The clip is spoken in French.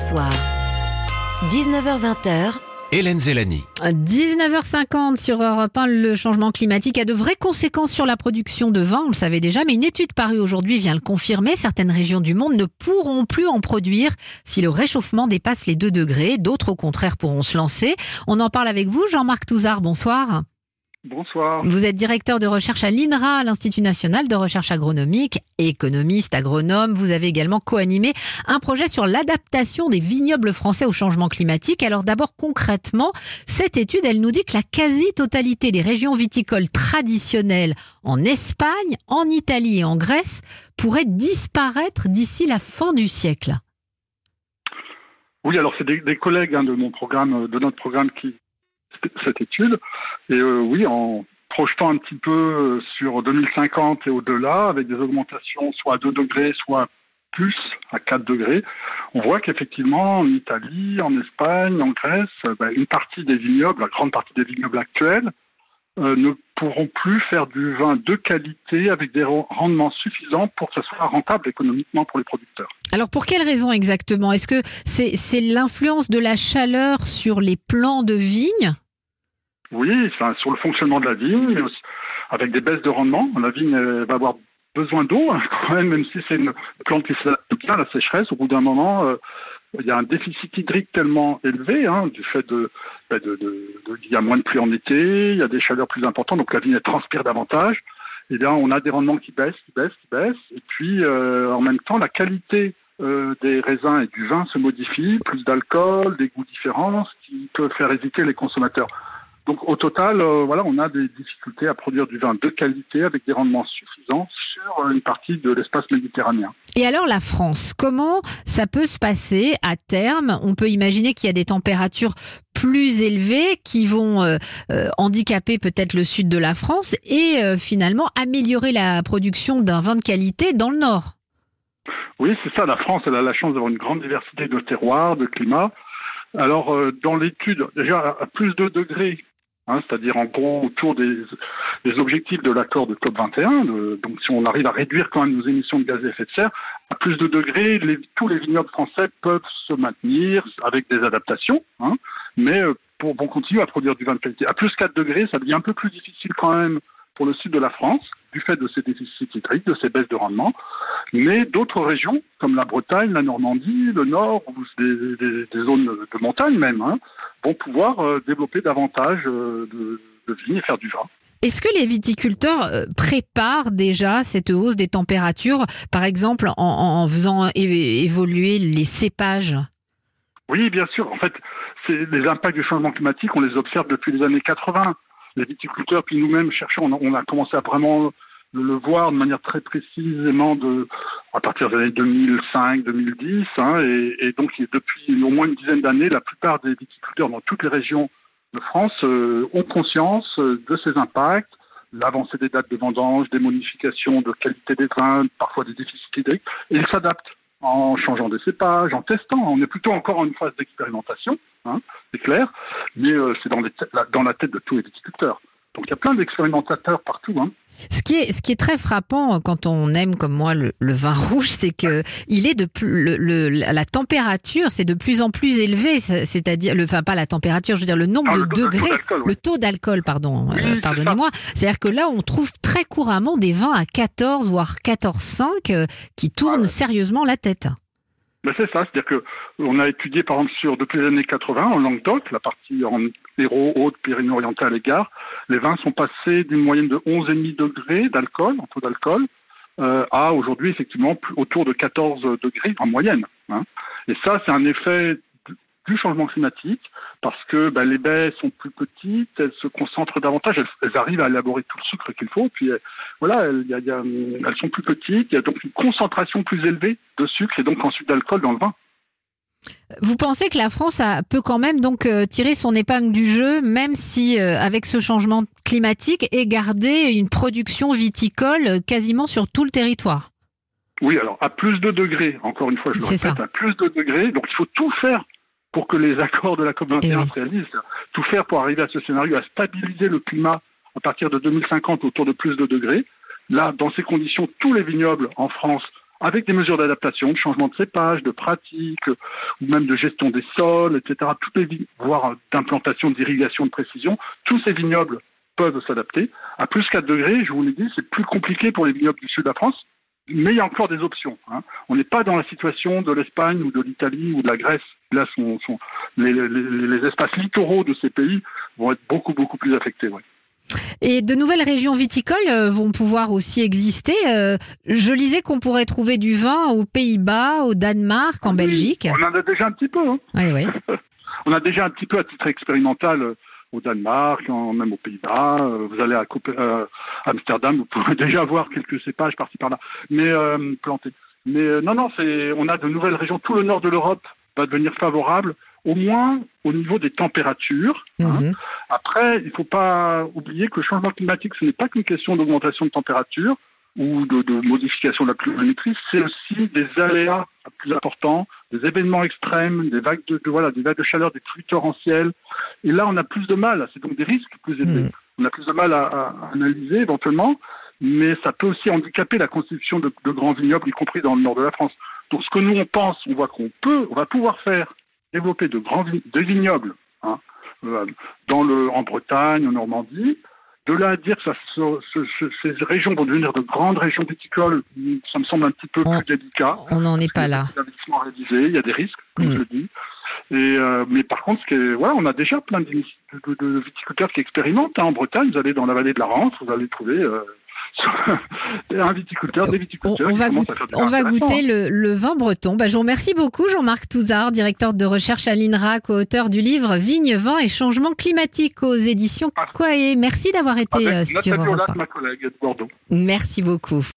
Soir. 19h-20h. Hélène Zellani. 19h50 sur Europe 1, le changement climatique a de vraies conséquences sur la production de vin, on le savait déjà, mais une étude parue aujourd'hui vient le confirmer. Certaines régions du monde ne pourront plus en produire si le réchauffement dépasse les 2 degrés. D'autres, au contraire, pourront se lancer. On en parle avec vous, Jean-Marc Touzard, bonsoir. Bonsoir. Vous êtes directeur de recherche à l'INRA, l'Institut national de recherche agronomique, économiste, agronome. Vous avez également co-animé un projet sur l'adaptation des vignobles français au changement climatique. Alors d'abord, concrètement, cette étude, elle nous dit que la quasi-totalité des régions viticoles traditionnelles en Espagne, en Italie et en Grèce pourraient disparaître d'ici la fin du siècle. Oui, alors c'est des collègues de notre programme qui cette étude. Et oui, en projetant un petit peu sur 2050 et au-delà, avec des augmentations soit à 2 degrés, soit plus à 4 degrés, on voit qu'effectivement, en Italie, en Espagne, en Grèce, une partie des vignobles, la grande partie des vignobles actuels, ne pourront plus faire du vin de qualité avec des rendements suffisants pour que ce soit rentable économiquement pour les producteurs. Alors pour quelles raisons exactement ? Est-ce que c'est l'influence de la chaleur sur les plants de vigne ? Oui, sur le fonctionnement de la vigne, mais aussi avec des baisses de rendement. La vigne va avoir besoin d'eau, quand même si c'est une plante qui s'adapte bien à la sécheresse. Au bout d'un moment, il y a un déficit hydrique tellement élevé, du fait il y a moins de pluie en été, il y a des chaleurs plus importantes, donc la vigne elle transpire davantage. Et là, on a des rendements qui baissent. Et puis, en même temps, la qualité des raisins et du vin se modifie, plus d'alcool, des goûts différents, ce qui peut faire hésiter les consommateurs. Donc au total, on a des difficultés à produire du vin de qualité avec des rendements suffisants sur une partie de l'espace méditerranéen. Et alors la France, comment ça peut se passer à terme ? On peut imaginer qu'il y a des températures plus élevées qui vont handicaper peut-être le sud de la France et finalement améliorer la production d'un vin de qualité dans le nord. Oui, c'est ça. La France, elle a la chance d'avoir une grande diversité de terroirs, de climats. Alors, dans l'étude, déjà à plus de degrés, c'est-à-dire en gros autour des objectifs de l'accord de COP21, donc si on arrive à réduire quand même nos émissions de gaz à effet de serre, à plus de degrés, tous les vignobles français peuvent se maintenir avec des adaptations, mais vont continuer à produire du vin de qualité. À plus 4 degrés, ça devient un peu plus difficile quand même pour le sud de la France, du fait de ces déficits hydriques, de ces baisses de rendement. Mais d'autres régions, comme la Bretagne, la Normandie, le Nord, ou des zones de montagne même, vont pouvoir développer davantage de vignes et faire du vin. Est-ce que les viticulteurs préparent déjà cette hausse des températures, par exemple en faisant évoluer les cépages ? Oui, bien sûr. En fait, les impacts du changement climatique, on les observe depuis les années 80. Les viticulteurs, puis nous-mêmes cherchons, on a commencé à vraiment le voir de manière très précisément à partir des années 2005, 2010, et donc depuis au moins une dizaine d'années, la plupart des viticulteurs dans toutes les régions de France ont conscience de ces impacts, l'avancée des dates de vendange, des modifications de qualité des vins, parfois des déficits hydriques, et ils s'adaptent en changeant des cépages, en testant. On est plutôt encore en une phase d'expérimentation, c'est clair, mais c'est dans la tête de tous les viticulteurs. Donc il y a plein d'expérimentateurs partout. Ce qui est très frappant quand on aime comme moi le vin rouge, c'est que il est la température, c'est de plus en plus élevé, c'est-à-dire pas la température, je veux dire le nombre de degrés, le taux d'alcool, pardonnez-moi. C'est-à-dire que là on trouve très couramment des vins à 14 voire 14,5 qui tournent sérieusement la tête. Ben c'est ça, c'est-à-dire que on a étudié par exemple depuis les années 80 en Languedoc, la partie en Hérault, Haute, Pyrénées-Orientales et Gard, les vins sont passés d'une moyenne de 11,5 degrés d'alcool, en taux d'alcool, à aujourd'hui effectivement autour de 14 degrés en moyenne. Et ça, c'est un effet du changement climatique, parce que les baies sont plus petites, elles se concentrent davantage, elles arrivent à élaborer tout le sucre qu'il faut, puis elles sont plus petites, il y a donc une concentration plus élevée de sucre et donc ensuite d'alcool dans le vin. Vous pensez que la France peut quand même donc tirer son épingle du jeu, même si avec ce changement climatique, et garder une production viticole quasiment sur tout le territoire ? Oui, alors à plus de degrés, encore une fois je le répète, à plus de degrés, donc il faut tout faire pour que les accords de la COP21 se réalisent, tout faire pour arriver à ce scénario, à stabiliser le climat à partir de 2050 autour de plus de degrés. Là, dans ces conditions, tous les vignobles en France avec des mesures d'adaptation, de changement de cépage, de pratique, ou même de gestion des sols, etc. Voire d'implantation, d'irrigation de précision. Tous ces vignobles peuvent s'adapter. À plus 4 degrés, je vous l'ai dit, c'est plus compliqué pour les vignobles du sud de la France, mais il y a encore des options. On n'est pas dans la situation de l'Espagne ou de l'Italie ou de la Grèce. Là, les espaces littoraux de ces pays vont être beaucoup, beaucoup plus affectés. Ouais. Et de nouvelles régions viticoles vont pouvoir aussi exister. Je lisais qu'on pourrait trouver du vin aux Pays-Bas, au Danemark, en Belgique. On en a déjà un petit peu. Oui. On a déjà un petit peu à titre expérimental au Danemark, même aux Pays-Bas. Vous allez à Amsterdam, vous pouvez déjà voir quelques cépages par-ci par-là, mais plantés. Mais non, on a de nouvelles régions. Tout le nord de l'Europe va devenir favorable, au moins au niveau des températures. Après, il ne faut pas oublier que le changement climatique, ce n'est pas qu'une question d'augmentation de température ou de modification de la pluviométrie, c'est aussi des aléas plus importants, des événements extrêmes, des vagues de chaleur, des pluies torrentielles. Et là, on a plus de mal. C'est donc des risques plus élevés. On a plus de mal à analyser éventuellement, mais ça peut aussi handicaper la constitution de grands vignobles, y compris dans le nord de la France. Donc, ce que nous on pense, on voit on va pouvoir développer de vignobles en Bretagne, en Normandie. De là à dire que ces régions vont devenir de grandes régions viticoles, ça me semble un petit peu plus délicat. On n'en est pas là. Il y a des risques, comme je le dis. Mais par contre, on a déjà plein de viticulteurs qui expérimentent. En Bretagne, vous allez dans la vallée de la Rance, vous allez trouver un viticulteur, des viticulteurs. On va goûter le vin breton. Je vous remercie beaucoup, Jean-Marc Touzard, directeur de recherche à l'INRA, co-auteur du livre Vignes, vins et changement climatique aux éditions Quae. Merci d'avoir été sur Europe 1. Ma collègue de Bordeaux. Merci beaucoup.